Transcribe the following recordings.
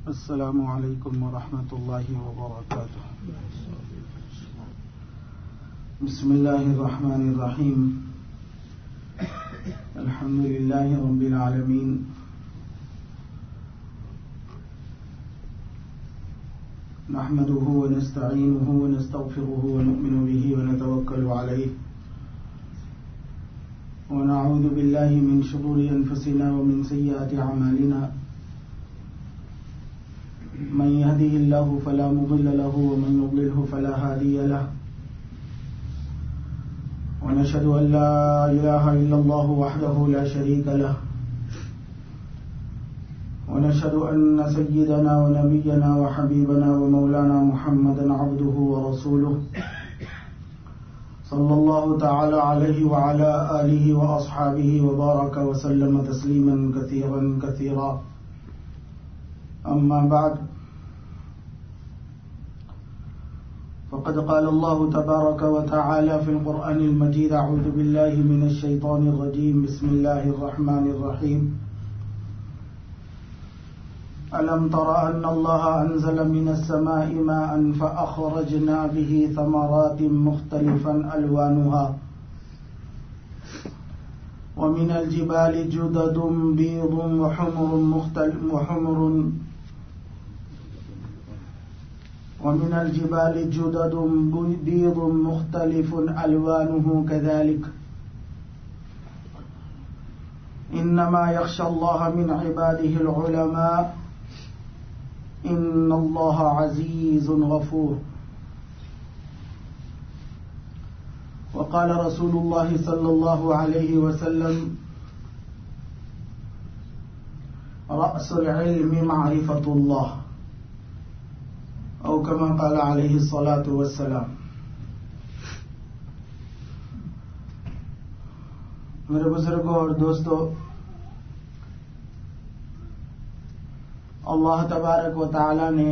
السلام علیکم ورحمۃ اللہ وبرکاتہ. بسم اللہ الرحمن الرحیم. الحمد للہ رب العالمین. نحمده ونستعینه ونستغفره ونؤمن به ونتوکل علیہ ونعوذ باللہ من شرور انفسنا ومن سیئات اعمالنا. من يهده الله فلا مضل له ومن يضلله فلا هادي له. ونشهد أن لا إله إلا الله وحده لا شريك له. ونشهد أن سيدنا ونبينا وحبيبنا ومولانا محمدا عبده ورسوله صلى الله تعالى عليه وعلى آله وأصحابه وبارك وسلم تسليما كثيرا كثيرا. أما بعد، فقد قال الله تبارك وتعالى في القرآن المجيد: أعوذ بالله من الشيطان الرجيم. بسم الله الرحمن الرحيم. ألم تر أن الله أنزل من السماء ماء فأخرجنا به ثمرات مختلفا ألوانها ومن الجبال جدد بيض وحمر مختلف ألوانه كذلك إنما يخشى الله من عباده العلماء إن الله عزيز غفور. وقال رسول الله صلى الله عليه وسلم: رأس العلم معرفة الله، أو كما قال عليه الصلاة والسلام. میرے بزرگوں اور دوستو، اللہ تبارک و تعالی نے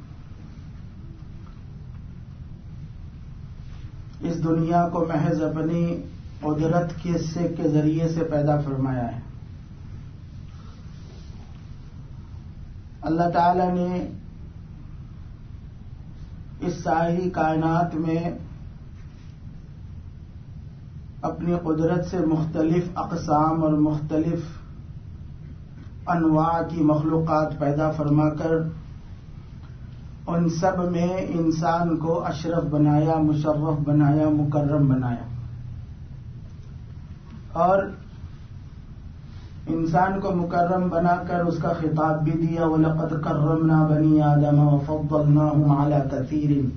اس دنیا کو محض اپنی قدرت کے ذریعے سے پیدا فرمایا ہے. اللہ تعالی نے اس ساری کائنات میں اپنی قدرت سے مختلف اقسام اور مختلف انواع کی مخلوقات پیدا فرما کر ان سب میں انسان کو اشرف بنایا، مشرف بنایا، مکرم بنایا. اور انسان کو مکرم بنا کر اس کا خطاب بھی دیا: وَلَقَدْ كَرَّمْنَا بَنِي آدَمَ وَفَضَّلْنَاهُمْ عَلَى كَثِيرٍ.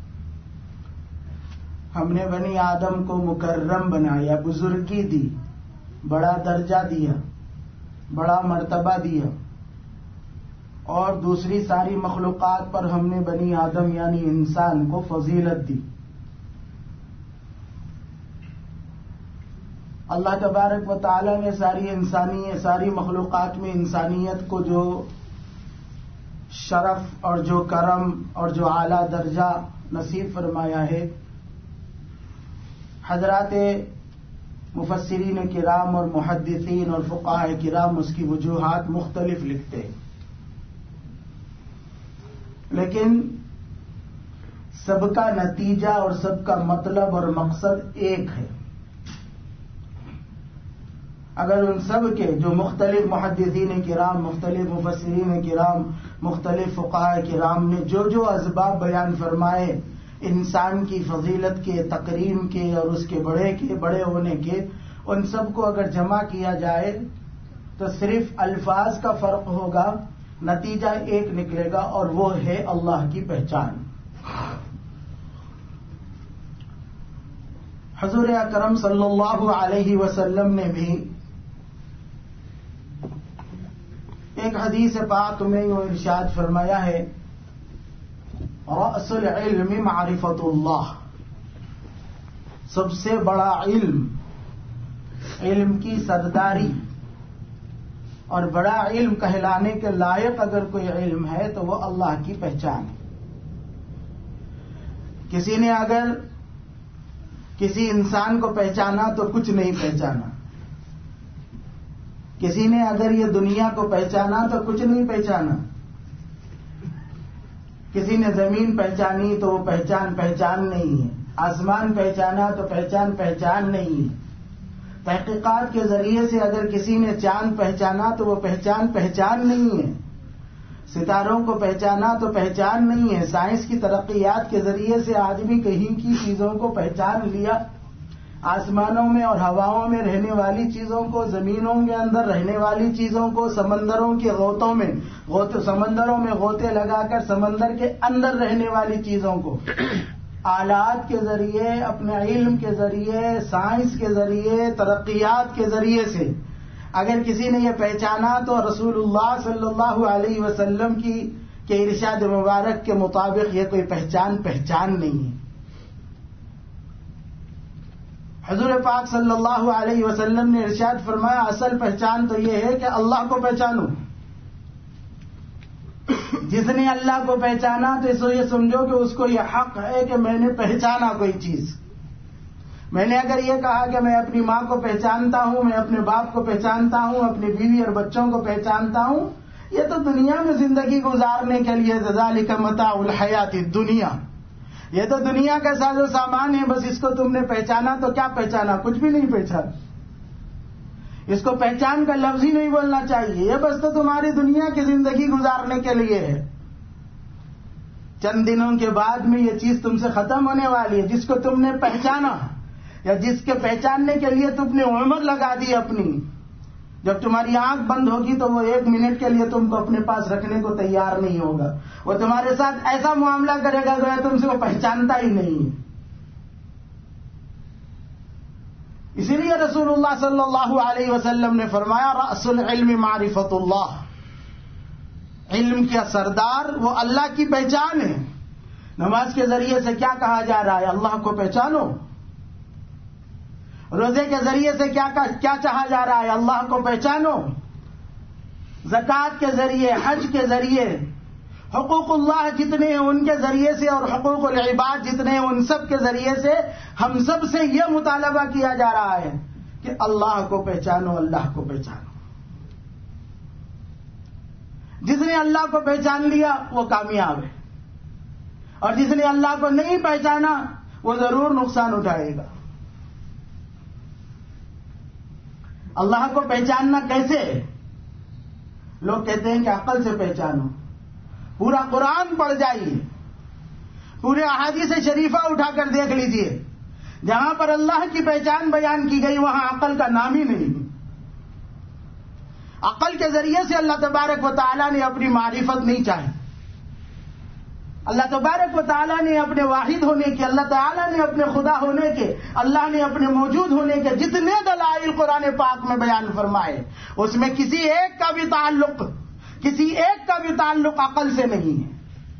ہم نے بنی آدم کو مکرم بنایا، بزرگی دی، بڑا درجہ دیا، بڑا مرتبہ دیا. اور دوسری ساری مخلوقات پر ہم نے بنی آدم یعنی انسان کو فضیلت دی. اللہ تبارک و تعالی نے ساری مخلوقات میں انسانیت کو جو شرف اور جو کرم اور جو اعلیٰ درجہ نصیب فرمایا ہے، حضرات مفسرین کرام اور محدثین اور فقہاء کرام اس کی وجوہات مختلف لکھتے ہیں، لیکن سب کا نتیجہ اور سب کا مطلب اور مقصد ایک ہے. اگر ان سب کے جو مختلف محدثین کرام، مختلف مفسرین کرام، مختلف فقہاء کرام نے جو اسباب بیان فرمائے انسان کی فضیلت کے، تکریم کے اور اس کے بڑے ہونے کے، ان سب کو اگر جمع کیا جائے تو صرف الفاظ کا فرق ہوگا، نتیجہ ایک نکلے گا، اور وہ ہے اللہ کی پہچان. حضور اکرم صلی اللہ علیہ وسلم نے بھی ایک حدیث پاک میں یہ ارشاد فرمایا ہے: رأس العلم معرفت اللہ. سب سے بڑا علم کی سرداری اور بڑا علم کہلانے کے لائق اگر کوئی علم ہے تو وہ اللہ کی پہچان ہے. کسی نے اگر کسی انسان کو پہچانا تو کچھ نہیں پہچانا، کسی نے اگر یہ دنیا کو پہچانا تو کچھ نہیں پہچانا. کسی نے زمین پہچانی تو وہ پہچان نہیں ہے، آسمان پہچانا تو پہچان نہیں ہے، تحقیقات کے ذریعے سے اگر کسی نے چاند پہچانا تو وہ پہچان نہیں ہے، ستاروں کو پہچانا تو پہچان نہیں ہے، سائنس کی ترقیات کے ذریعے سے آدمی کہیں کی چیزوں کو پہچان لیا، آسمانوں میں اور ہواؤں میں رہنے والی چیزوں کو، زمینوں کے اندر رہنے والی چیزوں کو، سمندروں کے سمندروں میں غوطے لگا کر سمندر کے اندر رہنے والی چیزوں کو آلات کے ذریعے، اپنے علم کے ذریعے، سائنس کے ذریعے، ترقیات کے ذریعے سے اگر کسی نے یہ پہچانا تو رسول اللہ صلی اللہ علیہ وسلم کے ارشاد مبارک کے مطابق یہ کوئی پہچان نہیں ہے۔ حضور پاک صلی اللہ علیہ وسلم نے ارشاد فرمایا اصل پہچان تو یہ ہے کہ اللہ کو پہچانو۔ جس نے اللہ کو پہچانا تو یہ سمجھو کہ اس کو یہ حق ہے کہ میں نے پہچانا کوئی چیز۔ میں نے اگر یہ کہا کہ میں اپنی ماں کو پہچانتا ہوں، میں اپنے باپ کو پہچانتا ہوں، اپنی بیوی اور بچوں کو پہچانتا ہوں، یہ تو دنیا میں زندگی گزارنے کے لیے ذالک متاع الحیات الدنیا، یہ تو دنیا کا ساز و سامان ہے، بس اس کو تم نے پہچانا تو کیا پہچانا؟ کچھ بھی نہیں پہچانا۔ اس کو پہچان کا لفظ ہی نہیں بولنا چاہیے، یہ بس تو تمہاری دنیا کی زندگی گزارنے کے لیے ہے۔ چند دنوں کے بعد میں یہ چیز تم سے ختم ہونے والی ہے، جس کو تم نے پہچانا یا جس کے پہچاننے کے لیے تم نے عمر لگا دی اپنی، جب تمہاری آنکھ بند ہوگی تو وہ 1 منٹ کے لیے تم کو اپنے پاس رکھنے کو تیار نہیں ہوگا، وہ تمہارے ساتھ ایسا معاملہ کرے گا جو تم سے وہ پہچانتا ہی نہیں ہے۔ اسی لیے رسول اللہ صلی اللہ علیہ وسلم نے فرمایا رأس العلم معرفت اللہ، علم کا سردار وہ اللہ کی پہچان ہے۔ نماز کے ذریعے سے کیا کہا جا رہا ہے؟ اللہ کو پہچانو۔ روزے کے ذریعے سے کیا چاہا جا رہا ہے؟ اللہ کو پہچانو۔ زکوٰۃ کے ذریعے، حج کے ذریعے، حقوق اللہ جتنے ہیں ان کے ذریعے سے اور حقوق العباد جتنے ہیں ان سب کے ذریعے سے ہم سب سے یہ مطالبہ کیا جا رہا ہے کہ اللہ کو پہچانو، اللہ کو پہچانو۔ جس نے اللہ کو پہچان لیا وہ کامیاب ہے، اور جس نے اللہ کو نہیں پہچانا وہ ضرور نقصان اٹھائے گا۔ اللہ کو پہچاننا کیسے؟ لوگ کہتے ہیں کہ عقل سے پہچانو، پورا قرآن پڑھ جائیے، پورے احادیث شریفہ اٹھا کر دیکھ لیجئے، جہاں پر اللہ کی پہچان بیان کی گئی وہاں عقل کا نام ہی نہیں۔ عقل کے ذریعے سے اللہ تبارک و تعالیٰ نے اپنی معرفت نہیں چاہی۔ اللہ تبارک و تعالیٰ نے اپنے واحد ہونے کے، اللہ تعالیٰ نے اپنے خدا ہونے کے، اللہ نے اپنے موجود ہونے کے جتنے دلائل قرآن پاک میں بیان فرمائے اس میں کسی ایک کا بھی تعلق عقل سے نہیں ہے۔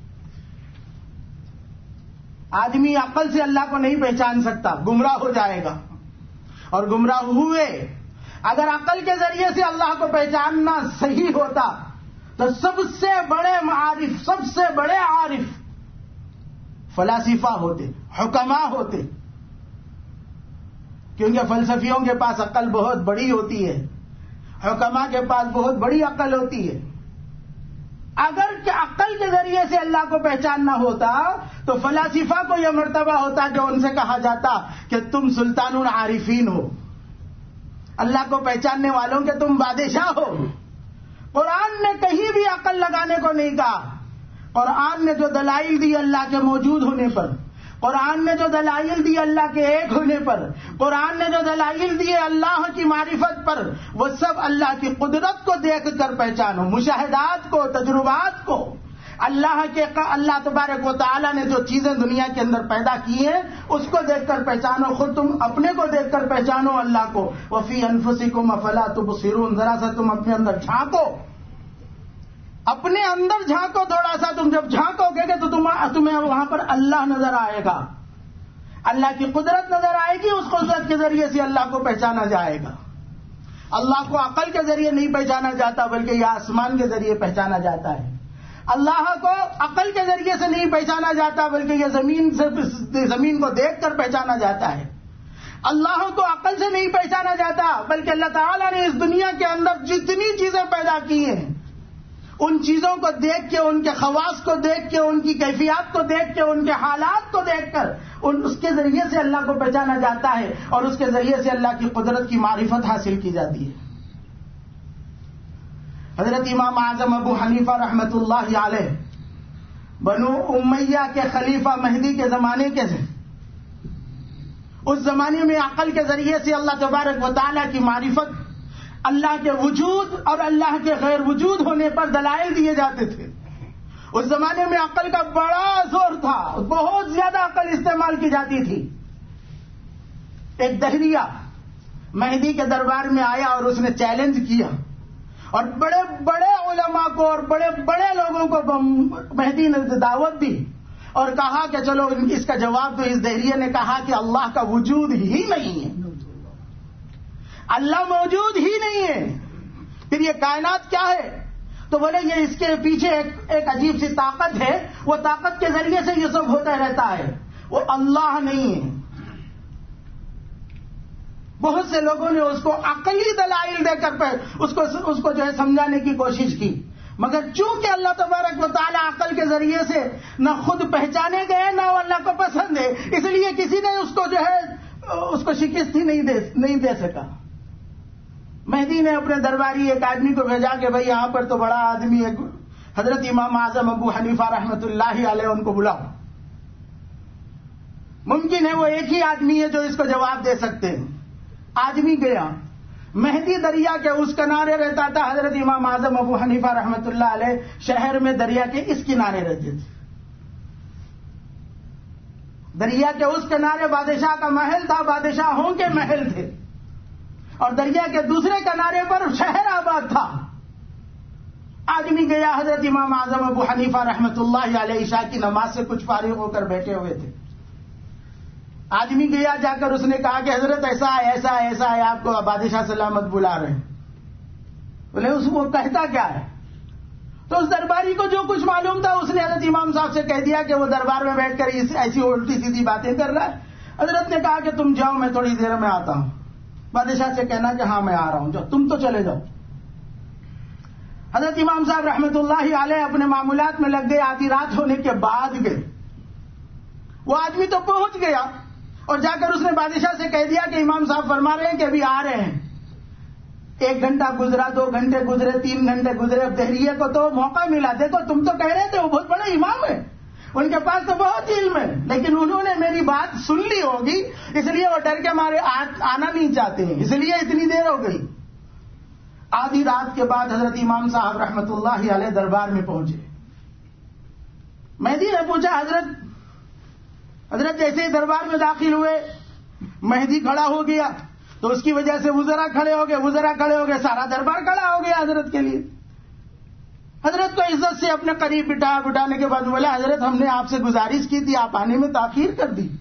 آدمی عقل سے اللہ کو نہیں پہچان سکتا، گمراہ ہو جائے گا، اور گمراہ ہوئے۔ اگر عقل کے ذریعے سے اللہ کو پہچاننا صحیح ہوتا تو سب سے بڑے عارف فلاسفہ ہوتے، حکماء ہوتے، کیونکہ فلسفیوں کے پاس عقل بہت بڑی ہوتی ہے، حکماء کے پاس بہت بڑی عقل ہوتی ہے۔ اگر کہ عقل کے ذریعے سے اللہ کو پہچاننا ہوتا تو فلاسفہ کو یہ مرتبہ ہوتا جو ان سے کہا جاتا کہ تم سلطان العارفین ہو، اللہ کو پہچاننے والوں کے تم بادشاہ ہو۔ قرآن نے کہیں بھی عقل لگانے کو نہیں کہا۔ قرآن نے جو دلائل دی اللہ کے موجود ہونے پر، قرآن نے جو دلائل دی اللہ کے ایک ہونے پر، قرآن نے جو دلائل دی اللہ کی معرفت پر، وہ سب اللہ کی قدرت کو دیکھ کر پہچانو، مشاہدات کو، تجربات کو، اللہ تبارک و تعالیٰ نے جو چیزیں دنیا کے اندر پیدا کی ہیں اس کو دیکھ کر پہچانو، خود تم اپنے کو دیکھ کر پہچانو اللہ کو۔ وفی انفسکم افلا تبصرون، ذرا سا تم اپنے اندر جھانکو، اپنے اندر جھانکو تھوڑا سا، تم جب جھانکو گے تو تمہیں وہاں پر اللہ نظر آئے گا، اللہ کی قدرت نظر آئے گی، اس قدرت کے ذریعے سے اللہ کو پہچانا جائے گا۔ اللہ کو عقل کے ذریعے نہیں پہچانا جاتا بلکہ یہ آسمان کے ذریعے پہچانا جاتا ہے۔ اللہ کو عقل کے ذریعے سے نہیں پہچانا جاتا بلکہ یہ زمین کو دیکھ کر پہچانا جاتا ہے۔ اللہ کو عقل سے نہیں پہچانا جاتا بلکہ اللہ تعالیٰ نے اس دنیا کے اندر جتنی چیزیں پیدا کی ہیں ان چیزوں کو دیکھ کے، ان کے خواص کو دیکھ کے، ان کی کیفیات کو دیکھ کے، ان کے حالات کو دیکھ کر اس کے ذریعے سے اللہ کو پہچانا جاتا ہے، اور اس کے ذریعے سے اللہ کی قدرت کی معرفت حاصل کی جاتی ہے۔ حضرت امام اعظم ابو حنیفہ رحمۃ اللہ علیہ بنو امیہ کے خلیفہ مہدی کے زمانے کے تھے۔ اس زمانے میں عقل کے ذریعے سے اللہ تبارک و تعالیٰ کی معرفت، اللہ کے وجود اور اللہ کے غیر وجود ہونے پر دلائل دیے جاتے تھے۔ اس زمانے میں عقل کا بڑا زور تھا، بہت زیادہ عقل استعمال کی جاتی تھی۔ ایک دہریہ مہدی کے دربار میں آیا اور اس نے چیلنج کیا، اور بڑے بڑے علماء کو اور بڑے بڑے لوگوں کو مہدی نے دعوت دی اور کہا کہ چلو اس کا جواب دو۔ اس دہریے نے کہا کہ اللہ کا وجود ہی نہیں ہے، اللہ موجود ہی نہیں ہے، پھر یہ کائنات کیا ہے؟ تو بولے یہ اس کے پیچھے ایک عجیب سی طاقت ہے، وہ طاقت کے ذریعے سے یہ سب ہوتا رہتا ہے، وہ اللہ نہیں ہے۔ بہت سے لوگوں نے اس کو عقلی دلائل دے کر اس کو جو ہے سمجھانے کی کوشش کی، مگر چونکہ اللہ تبارک و تعالیٰ عقل کے ذریعے سے نہ خود پہچانے گئے نہ وہ اللہ کو پسند ہے، اس لیے کسی نے اس کو جو ہے اس کو شکست ہی نہیں دے سکا۔ مہدی نے اپنے درباری ایک آدمی کو بھیجا کہ بھائی یہاں پر تو بڑا آدمی ہے، حضرت امام اعظم ابو حنیفہ رحمۃ اللہ علیہ، ان کو بلاؤ۔ ممکن ہے وہ ایک ہی آدمی ہے جو اس کو جواب دے سکتے ہیں۔ آدمی گیا، مہدی دریا کے اس کنارے رہتا تھا، حضرت امام اعظم ابو حنیفہ رحمۃ اللہ علیہ شہر میں دریا کے اس کنارے رہتے تھے۔ دریا کے اس کنارے بادشاہ کا محل تھا، بادشاہوں کے محل تھے، اور دریا کے دوسرے کنارے پر شہر آباد تھا۔ آدمی گیا، حضرت امام اعظم ابو حنیفہ رحمۃ اللہ علیہ عشاء کی نماز سے کچھ فارغ ہو کر بیٹھے ہوئے تھے۔ آدمی گیا، جا کر اس نے کہا کہ حضرت ایسا ہے ایسا ہے ایسا ہے، آپ کو بادشاہ سلامت بلا رہے ہیں۔ بولے اس کو کہتا کیا ہے؟ تو اس درباری کو جو کچھ معلوم تھا اس نے حضرت امام صاحب سے کہہ دیا کہ وہ دربار میں بیٹھ کر ایسی الٹی سیدھی باتیں کر رہا ہے۔ حضرت نے کہا کہ تم جاؤ، میں تھوڑی دیر میں آتا ہوں۔ بادشاہ سے کہنا کہ ہاں میں آ رہا ہوں، جاؤ، تم تو چلے جاؤ۔ حضرت امام صاحب رحمۃ اللہ علیہ اپنے معمولات میں لگ گئے، آدھی رات ہونے کے بعد گئے۔ وہ آدمی تو پہنچ گیا اور جا کر اس نے بادشاہ سے کہہ دیا کہ امام صاحب فرما رہے ہیں کہ ابھی آ رہے ہیں۔ 1 گھنٹہ گزرا، 2 گھنٹے گزرے، 3 گھنٹے گزرے، اب دہریے کو تو موقع ملا۔ دیکھو تم تو کہہ رہے تھے وہ بہت بڑے امام ہیں، ان کے پاس تو بہت علم ہے، لیکن انہوں نے میری بات سن لی ہوگی، اس لیے وہ ڈر کے مارے آنا نہیں چاہتے ہیں، اس لیے اتنی دیر ہو گئی۔ آدھی رات کے بعد حضرت امام صاحب رحمۃ اللہ علیہ دربار میں پہنچے۔ مہدی نے پوچھا حضرت جیسے ہی دربار میں داخل ہوئے، مہدی کھڑا ہو گیا تو اس کی وجہ سے وزراء کھڑے ہو گئے، سارا دربار کھڑا ہو گیا حضرت کے لیے۔ حضرت کو عزت سے اپنے قریب بٹھانے کے بعد بولا حضرت ہم نے آپ سے گزارش کی تھی، آپ آنے میں تاخیر کر دی۔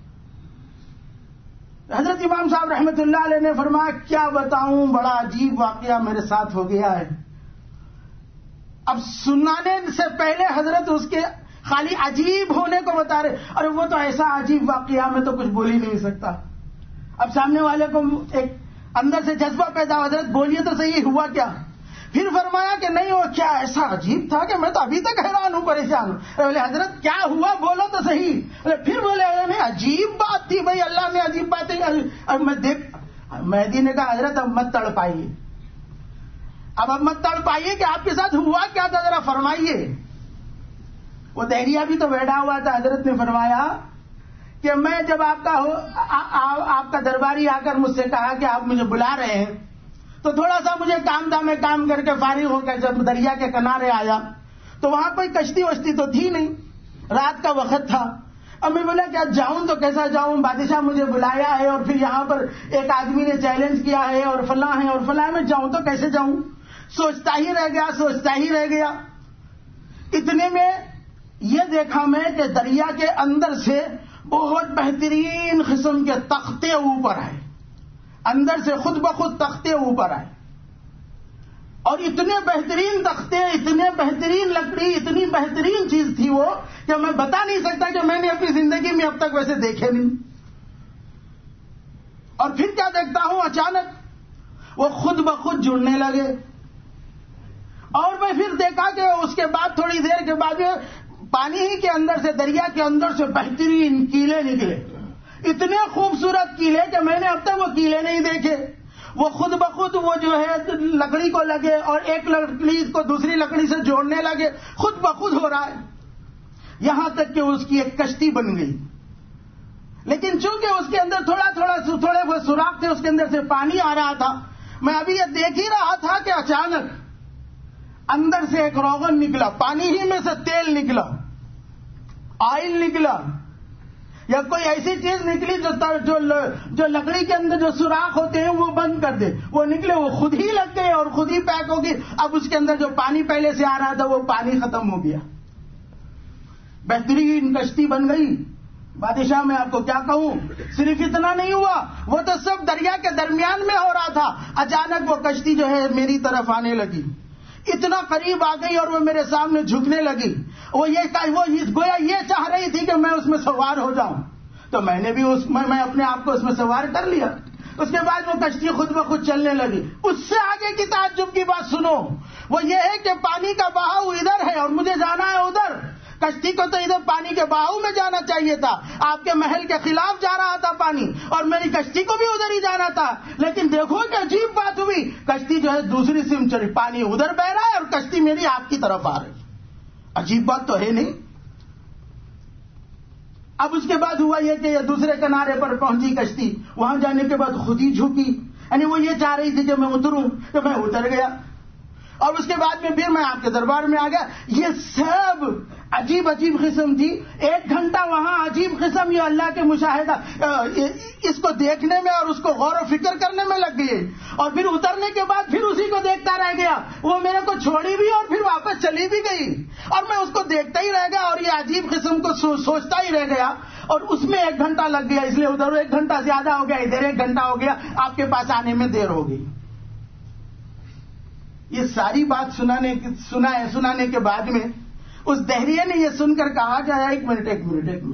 حضرت امام صاحب رحمۃ اللہ علیہ نے فرمایا کیا بتاؤں، بڑا عجیب واقعہ میرے ساتھ ہو گیا ہے۔ اب سنانے سے پہلے حضرت اس کے خالی عجیب ہونے کو بتا رہے، اور وہ تو ایسا عجیب واقعہ میں تو کچھ بول ہی نہیں سکتا۔ اب سامنے والے کو ایک اندر سے جذبہ پیدا ہو، حضرت بولیے تو صحیح ہوا کیا؟ پھر فرمایا کہ نہیں وہ کیا ایسا عجیب تھا کہ میں تو ابھی تک حیران ہوں، پریشان ہوں۔ بولے حضرت کیا ہوا بولو تو صحیح۔ پھر بولے نہیں عجیب بات تھی بھائی، اللہ نے عجیب باتیں۔ اب مہدی نے کہا حضرت اب مت تڑ پائیے، اب مت تڑ پائیے کہ آپ کے ساتھ ہوا کیا تھا، ذرا فرمائیے۔ وہ دہریہ بھی تو بیٹھا ہوا تھا۔ حضرت نے فرمایا کہ میں جب آپ کا درباری آ کر مجھ سے کہا کہ آپ مجھے بلا رہے ہیں تو تھوڑا سا مجھے کام تھا، میں کام کر کے فارغ ہو کر جب دریا کے کنارے آیا تو وہاں کوئی کشتی وشتی تو تھی نہیں، رات کا وقت تھا۔ اب میں بولا کہ جاؤں تو کیسا جاؤں، بادشاہ مجھے بلایا ہے اور پھر یہاں پر ایک آدمی نے چیلنج کیا ہے اور فلاں ہے اور فلاں، میں جاؤں تو کیسے جاؤں؟ سوچتا ہی رہ گیا۔ اتنے میں یہ دیکھا میں کہ دریا کے اندر سے بہت بہترین قسم کے تختے اوپر آئے، اندر سے خود بخود تختے اوپر آئے، اور اتنے بہترین تختے، اتنے بہترین لکڑی، اتنی بہترین چیز تھی وہ کہ میں بتا نہیں سکتا کہ میں نے اپنی زندگی میں اب تک ویسے دیکھے نہیں۔ اور پھر کیا دیکھتا ہوں، اچانک وہ خود بخود جڑنے لگے، اور میں پھر دیکھا کہ اس کے بعد تھوڑی دیر کے بعد پانی ہی کے اندر سے، دریا کے اندر سے بہترین کیلے نکلے، اتنے خوبصورت کیلے کہ میں نے اب تک وہ کیلے نہیں دیکھے. وہ خود بخود وہ جو ہے لکڑی کو لگے اور ایک لکڑی کو دوسری لکڑی سے جوڑنے لگے، خود بخود ہو رہا ہے، یہاں تک کہ اس کی ایک کشتی بن گئی. لیکن چونکہ اس کے اندر تھوڑے وہ سوراخ تھے، اس کے اندر سے پانی آ رہا تھا، میں ابھی یہ دیکھ ہی رہا تھا کہ اچانک اندر سے ایک روغن نکلا، پانی ہی میں سے تیل نکلا، آئل نکلا، یا کوئی ایسی چیز نکلی جو لکڑی کے اندر جو سوراخ ہوتے ہیں وہ بند کر دے. وہ نکلے، وہ خود ہی لگ گئے اور خود ہی پیک ہو گئی. اب اس کے اندر جو پانی پہلے سے آ رہا تھا وہ پانی ختم ہو گیا، بہترین کشتی بن گئی. بادشاہ میں آپ کو کیا کہوں، صرف اتنا نہیں ہوا، وہ تو سب دریا کے درمیان میں ہو رہا تھا. اچانک وہ کشتی جو ہے میری طرف آنے لگی، اتنا قریب آ گئی اور وہ میرے سامنے جھکنے لگی. وہ گویا یہ چاہ رہی تھی کہ میں اس میں سوار ہو جاؤں. تو میں نے بھی میں اپنے آپ کو اس میں سوار کر لیا. اس کے بعد وہ کشتی خود بخود چلنے لگی. اس سے آگے کی تعجب کی بات سنو، وہ یہ ہے کہ پانی کا بہاؤ ادھر ہے اور مجھے جانا ہے ادھر. کشتی کو تو ادھر پانی کے بہاؤ میں جانا چاہیے تھا، آپ کے محل کے خلاف جا رہا تھا پانی، اور میری کشتی کو بھی ادھر ہی جانا تھا. لیکن دیکھو کہ عجیب بات ہوئی، کشتی جو ہے دوسری سمت چلی، پانی ادھر بہ رہا ہے اور کشتی میری آپ کی طرف آ رہی. عجیب بات تو ہے نہیں. اب اس کے بعد ہوا یہ کہ یہ دوسرے کنارے پر پہنچی کشتی. وہاں جانے کے بعد خود ہی جھکی، یعنی وہ یہ چاہ رہی تھی کہ میں اتروں، تو میں اتر گیا. اور اس کے بعد میں پھر میں آپ کے دربار میں آ گیا. یہ سب عجیب قسم تھی. 1 گھنٹہ وہاں عجیب قسم یہ اللہ کے مشاہدہ اس کو دیکھنے میں اور اس کو غور و فکر کرنے میں لگ گئی. اور پھر اترنے کے بعد پھر اسی کو دیکھتا رہ گیا. وہ میرے کو چھوڑی بھی اور پھر واپس چلی بھی گئی، اور میں اس کو دیکھتا ہی رہ گیا اور یہ عجیب قسم کو سوچتا ہی رہ گیا. اور اس میں 1 گھنٹہ لگ گیا، اس لیے ادھر 1 گھنٹہ زیادہ ہو گیا، ادھر 1 گھنٹہ ہو گیا، آپ کے پاس آنے میں دیر ہو گئی. یہ ساری بات سنانے کے بعد میں اس دہریے نے یہ سن کر کہا کہ ایک منٹ،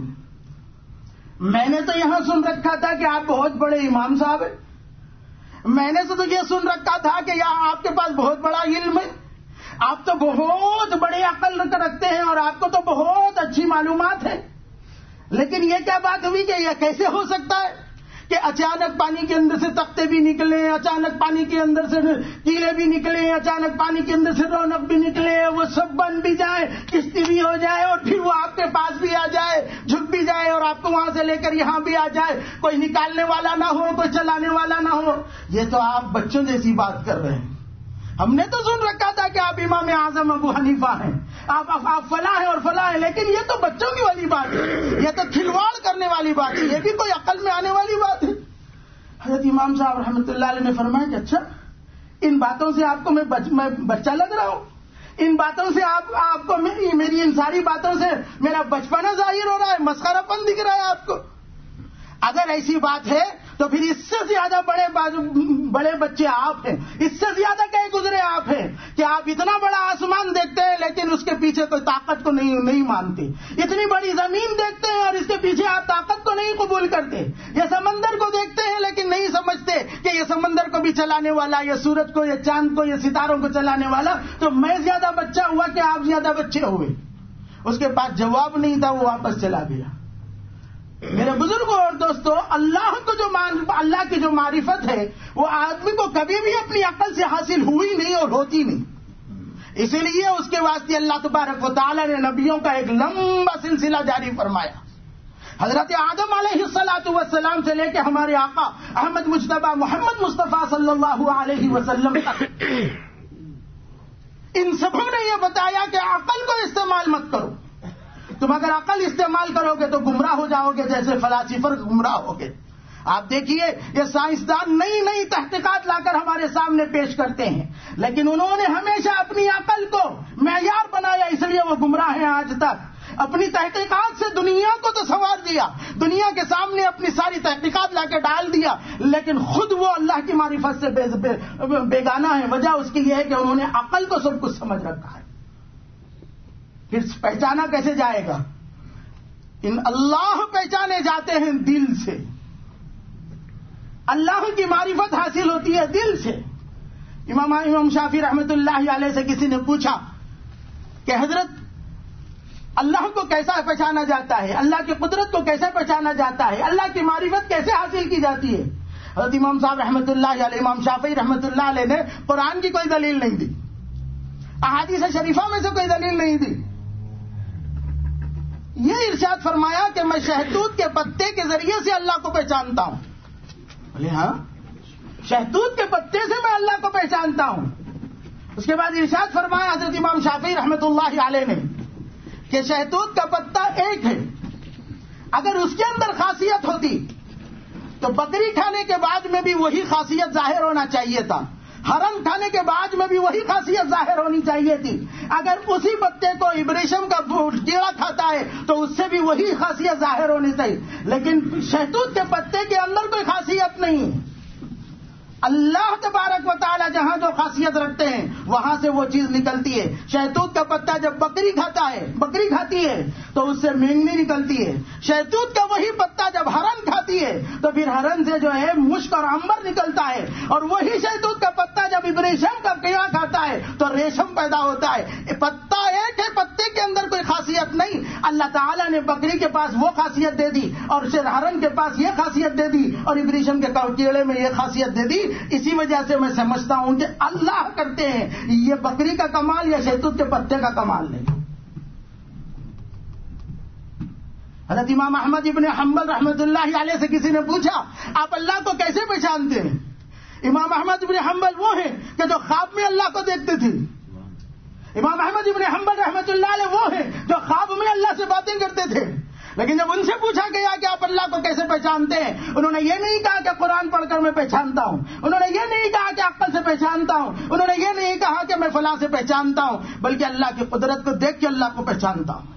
میں نے تو یہاں سن رکھا تھا کہ آپ بہت بڑے امام صاحب ہیں، میں نے تو یہ سن رکھا تھا کہ یہاں آپ کے پاس بہت بڑا علم ہے، آپ تو بہت بڑے عقل رکھتے ہیں اور آپ کو تو بہت اچھی معلومات ہے. لیکن یہ کیا بات ہوئی کہ یہ کیسے ہو سکتا ہے کہ اچانک پانی کے اندر سے تختے بھی نکلے، اچانک پانی کے اندر سے کیلے بھی نکلے، اچانک پانی کے اندر سے رونق بھی نکلے، وہ سب بن بھی جائے، کشتی بھی ہو جائے، اور پھر وہ آپ کے پاس بھی آ جائے، جھک بھی جائے، اور آپ کو وہاں سے لے کر یہاں بھی آ جائے، کوئی نکالنے والا نہ ہو، کوئی چلانے والا نہ ہو. یہ تو آپ بچوں جیسی بات کر رہے ہیں. ہم نے تو سن رکھا تھا کہ آپ امام اعظم ابو حنیفہ ہیں، آپ فلاں ہیں اور فلاں ہیں، لیکن یہ تو بچوں کی والی بات ہے، یہ تو کھلواڑ کرنے والی بات ہے، یہ بھی کوئی عقل میں آنے والی بات ہے. حضرت امام صاحب رحمۃ اللہ علیہ نے فرمایا کہ اچھا، ان باتوں سے آپ کو میں بچہ لگ رہا ہوں، ان باتوں سے آپ کو میری ان ساری باتوں سے میرا بچپنا ظاہر ہو رہا ہے، مسخرہ پن دکھ رہا ہے آپ کو. اگر ایسی بات ہے تو پھر اس سے زیادہ بڑے بچے آپ ہیں، اس سے زیادہ کہیں گزرے آپ ہیں کہ آپ اتنا بڑا آسمان دیکھتے ہیں لیکن اس کے پیچھے کوئی طاقت کو نہیں مانتے، اتنی بڑی زمین دیکھتے ہیں اور اس کے پیچھے آپ طاقت کو نہیں قبول کرتے، یہ سمندر کو دیکھتے ہیں لیکن نہیں سمجھتے کہ یہ سمندر کو بھی چلانے والا، یہ سورج کو، یہ چاند کو، یہ ستاروں کو چلانے والا. تو میں زیادہ بچہ ہوا کہ آپ زیادہ بچے ہوئے؟ اس کے پاس جواب نہیں تھا، وہ واپس چلا گیا. میرے بزرگوں اور دوستوں، اللہ کی جو معرفت ہے وہ آدمی کو کبھی بھی اپنی عقل سے حاصل ہوئی نہیں اور ہوتی نہیں. اسی لیے اس کے واسطے اللہ تبارک و تعالی نے نبیوں کا ایک لمبا سلسلہ جاری فرمایا. حضرت آدم علیہ الصلوۃ والسلام سے لے کے ہمارے آقا احمد مجتبی محمد مصطفیٰ صلی اللہ علیہ وسلم تک ان سبوں نے یہ بتایا کہ عقل کو استعمال مت کرو. تم اگر عقل استعمال کرو گے تو گمراہ ہو جاؤ گے، جیسے فلاسفر گمراہ ہو گے. آپ دیکھیے یہ سائنسدان نئی تحقیقات لا کر ہمارے سامنے پیش کرتے ہیں، لیکن انہوں نے ہمیشہ اپنی عقل کو معیار بنایا، اس لیے وہ گمراہ ہیں آج تک. اپنی تحقیقات سے دنیا کو تو سنوار دیا، دنیا کے سامنے اپنی ساری تحقیقات لا کے ڈال دیا، لیکن خود وہ اللہ کی معرفت سے بیگانہ ہے. وجہ اس کی یہ ہے کہ انہوں نے عقل کو سب کچھ سمجھ رکھا ہے. پھر پہچانا کیسے جائے گا؟ اللہ پہچانے جاتے ہیں دل سے، اللہ کی معرفت حاصل ہوتی ہے دل سے. امام شافعی رحمۃ اللہ علیہ سے کسی نے پوچھا کہ حضرت اللہ کو کیسا پہچانا جاتا ہے، اللہ کی قدرت کو کیسے پہچانا جاتا ہے، اللہ کی معرفت کیسے حاصل کی جاتی ہے؟ حضرت امام صاحب رحمۃ اللہ علیہ، امام شافعی رحمۃ اللہ علیہ نے قرآن کی کوئی دلیل نہیں دی، احادیث شریفہ میں سے کوئی دلیل نہیں دی، یہ ارشاد فرمایا کہ میں شہتوت کے پتے کے ذریعے سے اللہ کو پہچانتا ہوں۔ بولے ہاں، شہتوت کے پتے سے میں اللہ کو پہچانتا ہوں۔ اس کے بعد ارشاد فرمایا حضرت امام شافعی رحمۃ اللہ علیہ نے کہ شہتوت کا پتا ایک ہے، اگر اس کے اندر خاصیت ہوتی تو بکری کھانے کے بعد میں بھی وہی خاصیت ظاہر ہونا چاہیے تھا، ہرن کھانے کے بعد میں بھی وہی خاصیت ظاہر ہونی چاہیے تھی، اگر اسی پتے کو ابریشم کا کیڑا کھاتا ہے تو اس سے بھی وہی خاصیت ظاہر ہونی چاہیے، لیکن شہتوت کے پتے کے اندر کوئی خاصیت نہیں۔ اللہ تبارک و تعالی جہاں جو خاصیت رکھتے ہیں وہاں سے وہ چیز نکلتی ہے۔ شہتوت کا پتا جب بکری کھاتی ہے تو اس سے مینگنی نکلتی ہے، شہتوت کا وہی پتا جب ہرن کھاتی ہے تو پھر ہرن سے جو ہے مشک اور عنبر نکلتا ہے، اور وہی شہتوت کا پتا جب ریشم کا کیڑا کھاتا ہے تو ریشم پیدا ہوتا ہے۔ پتا ایک ہے، پتے کے اندر کوئی خاصیت نہیں۔ اللہ تعالیٰ نے بکری کے پاس وہ خاصیت دے دی اور ہرن کے پاس یہ خاصیت دے دی اور ریشم کے کیڑے میں یہ خاصیت دے دی۔ اسی وجہ سے میں سمجھتا ہوں کہ اللہ کرتے ہیں، یہ بکری کا کمال یا شہتوت کے پتے کا کمال نہیں۔ حضرت امام احمد ابن حنبل رحمۃ اللہ علیہ سے کسی نے پوچھا آپ اللہ کو کیسے پہچانتے ہیں؟ امام احمد ابن حنبل وہ ہیں کہ جو خواب میں اللہ کو دیکھتے تھے، امام احمد ابن حنبل رحمۃ اللہ علیہ وہ ہیں جو خواب میں اللہ سے باتیں کرتے تھے، لیکن جب ان سے پوچھا گیا کہ آپ اللہ کو کیسے پہچانتے ہیں، انہوں نے یہ نہیں کہا کہ قرآن پڑھ کر میں پہچانتا ہوں، انہوں نے یہ نہیں کہا کہ عقل سے پہچانتا ہوں، انہوں نے یہ نہیں کہا کہ میں فلاں سے پہچانتا ہوں، بلکہ اللہ کی قدرت کو دیکھ کے اللہ کو پہچانتا ہوں۔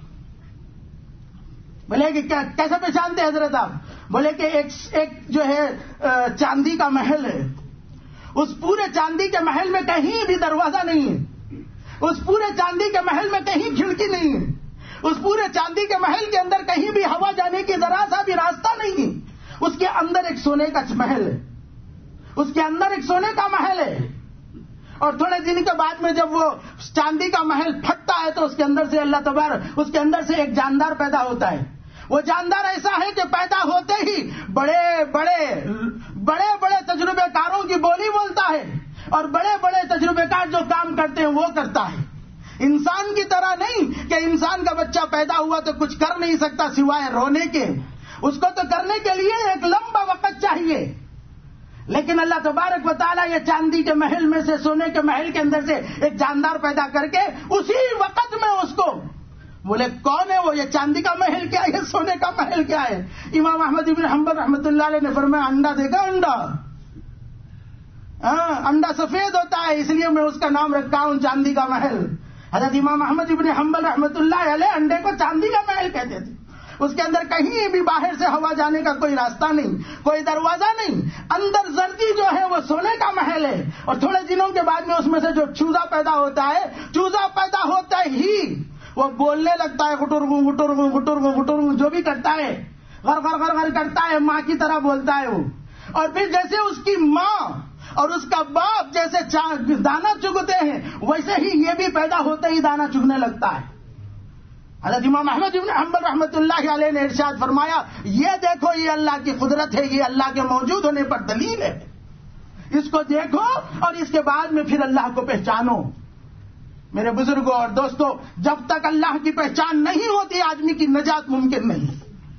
بولے کہ کیسے پہچانتے حضرت آپ؟ بولے کہ ایک جو ہے چاندی کا محل ہے، اس پورے چاندی کے محل میں کہیں بھی دروازہ نہیں ہے، اس پورے چاندی کے محل میں کہیں کھڑکی نہیں ہے، اس پورے چاندی کے محل کے اندر کہیں بھی ہوا جانے کی ذرا سا بھی راستہ نہیں ہے، اس کے اندر ایک سونے کا محل ہے، اس کے اندر ایک سونے کا محل ہے، اور تھوڑے دن کے بعد میں جب وہ چاندی کا محل پھٹتا ہے تو اس کے اندر سے اللہ تبارک اس کے اندر سے ایک جاندار پیدا ہوتا ہے۔ وہ جاندار ایسا ہے کہ پیدا ہوتے ہی بڑے بڑے تجربے کاروں کی بولی بولتا ہے، اور بڑے بڑے تجربے کار جو کام کرتے ہیں وہ کرتا ہے۔ انسان کی طرح نہیں کہ انسان کا بچہ پیدا ہوا تو کچھ کر نہیں سکتا سوائے رونے کے، اس کو تو کرنے کے لیے ایک لمبا وقت چاہیے، لیکن اللہ تبارک و تعالیٰ یہ چاندی کے محل میں سے سونے کے محل کے اندر سے ایک جاندار پیدا کر کے اسی وقت میں اس کو بولے کون ہے وہ، یہ چاندی کا محل کیا ہے، یہ سونے کا محل کیا ہے؟ امام احمد ابن حنبل رحمۃ اللہ علیہ نے فرمایا انڈا دیکھا، انڈا سفید ہوتا ہے اس لیے میں اس کا نام رکھا ہوں چاندی کا محل۔ حضرت امام احمد ابن حنبل رحمۃ اللہ علیہ انڈے کو چاندی کا محل کہتے تھے، اس کے اندر کہیں بھی باہر سے ہوا جانے کا کوئی راستہ نہیں، کوئی دروازہ نہیں، اندر زردی جو ہے وہ سونے کا محل ہے، اور تھوڑے دنوں کے بعد میں اس میں سے جو چوزا پیدا ہوتا ہے، چوزا پیدا ہوتا ہی وہ بولنے لگتا ہے، گٹرگو گٹرگو گٹرگو گٹرگو جو بھی کرتا ہے، غر غر غر غر کرتا ہے، ماں کی طرح بولتا ہے وہ، اور پھر جیسے اس کی ماں اور اس کا باپ جیسے دانا چگتے ہیں ویسے ہی یہ بھی پیدا ہوتے ہی دانا چگنے لگتا ہے۔ حضرت امام احمد بن حنبل رحمۃ اللہ علیہ نے ارشاد فرمایا یہ دیکھو یہ اللہ کی قدرت ہے، یہ اللہ کے موجود ہونے پر دلیل ہے، اس کو دیکھو اور اس کے بعد میں پھر اللہ کو پہچانو۔ میرے بزرگوں اور دوستوں، جب تک اللہ کی پہچان نہیں ہوتی آدمی کی نجات ممکن نہیں۔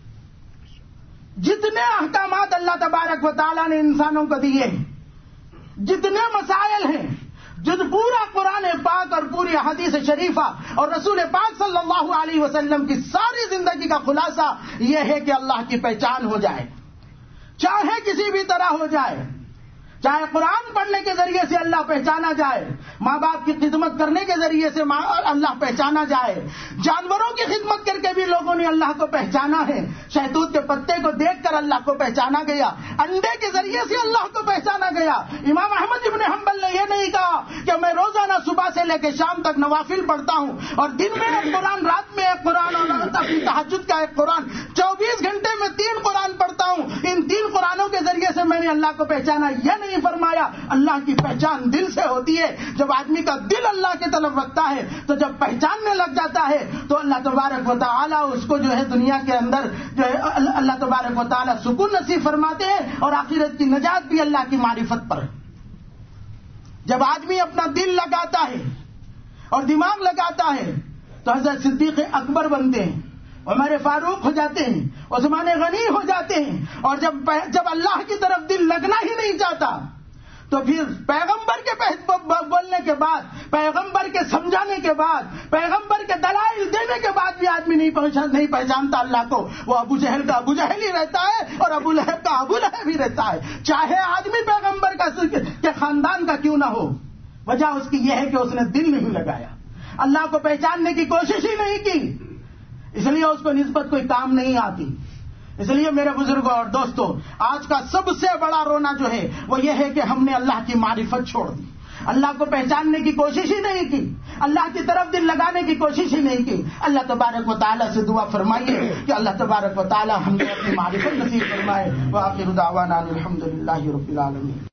جتنے احکامات اللہ تبارک و تعالیٰ نے انسانوں کو دیے ہیں، جتنے مسائل ہیں، جو پورا قرآن پاک اور پوری حدیث شریفہ اور رسول پاک صلی اللہ علیہ وسلم کی ساری زندگی کا خلاصہ یہ ہے کہ اللہ کی پہچان ہو جائے، چاہے کسی بھی طرح ہو جائے، چاہے قرآن پڑھنے کے ذریعے سے اللہ پہچانا جائے، ماں باپ کی خدمت کرنے کے ذریعے سے اللہ پہچانا جائے، جانوروں کی خدمت کر کے بھی لوگوں نے اللہ کو پہچانا ہے، شہتوت کے پتے کو دیکھ کر اللہ کو پہچانا گیا، انڈے کے ذریعے سے اللہ کو پہچانا گیا۔ امام احمد ابن حنبل نے یہ نہیں کہا کہ میں روزانہ صبح سے لے کے شام تک نوافل پڑھتا ہوں اور دن میں ایک قرآن، رات میں ایک قرآن اور اپنی تہجد کا ایک قرآن، 24 گھنٹے میں 3 قرآن پڑھتا ہوں، ان 3 قرآنوں کے ذریعے سے میں نے اللہ کو پہچانا؟ یہ نہیں فرمایا اللہ کی پہچان دل سے ہوتی ہے. جب آدمی کا دل اللہ کی طرف رکھتا ہے تو جب پہچاننے لگ جاتا ہے تو اللہ تبارک و تعالیٰ اس کو جو ہے دنیا کے اندر جو ہے اللہ تبارک و تعالیٰ سکون نصیب فرماتے ہیں اور آخرت کی نجات بھی اللہ کی معرفت پر. جب آدمی اپنا دل لگاتا ہے اور دماغ لگاتا ہے تو حضرت صدیق اکبر بنتے ہیں، عمر فاروق ہو جاتے ہیں، عثمان غنی ہو جاتے ہیں. اور جب اللہ کی طرف دل لگنا ہی نہیں چاہتا تو پھر پیغمبر کے بولنے کے بعد، پیغمبر کے سمجھانے کے بعد، پیغمبر کے دلائل دینے کے بعد بھی آدمی نہیں پہچانتا اللہ کو. وہ ابو جہل کا ابو جہل ہی رہتا ہے اور ابو لہب کا ابو لہب ہی رہتا ہے، چاہے آدمی پیغمبر کے خاندان کا کیوں نہ ہو. وجہ اس کی یہ ہے کہ اس نے دل نہیں لگایا، اللہ کو پہچاننے کی کوشش ہی نہیں کی، اس لیے اس کو نسبت کوئی کام نہیں آتی. اس لیے میرے بزرگوں اور دوستوں، آج کا سب سے بڑا رونا جو ہے وہ یہ ہے کہ ہم نے اللہ کی معرفت چھوڑ دی، اللہ کو پہچاننے کی کوشش ہی نہیں کی، اللہ کی طرف دل لگانے کی کوشش ہی نہیں کی. اللہ تبارک و تعالیٰ سے دعا فرمائیے کہ اللہ تبارک و تعالیٰ ہم نے اپنی معرفت نصیب فرمائے. وآخر دعوانا الحمد للہ رب العالمین.